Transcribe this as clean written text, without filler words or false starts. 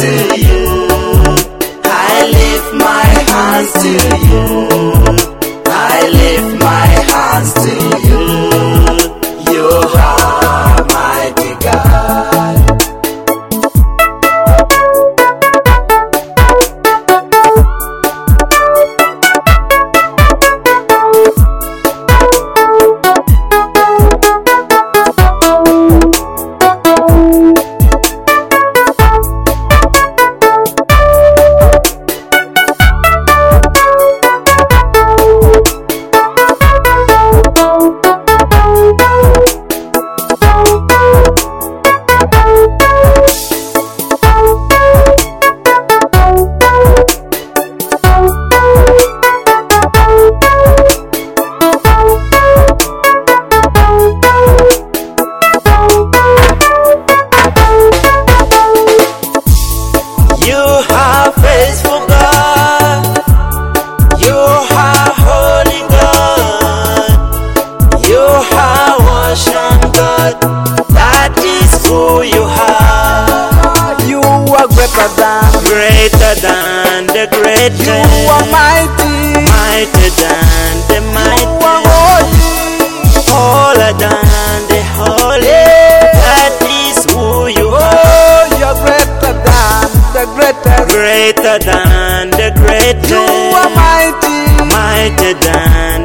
to you. I lift my hands to you. I lift my hands to you. You are mighty God. That is who you are. You are greater than the greatest. You are mighty, mightier than the mighty. You are holy, holler than the holy. That is who you are. Oh, you're greater than the greatest. Greater than the greatest. You are mighty, mightier than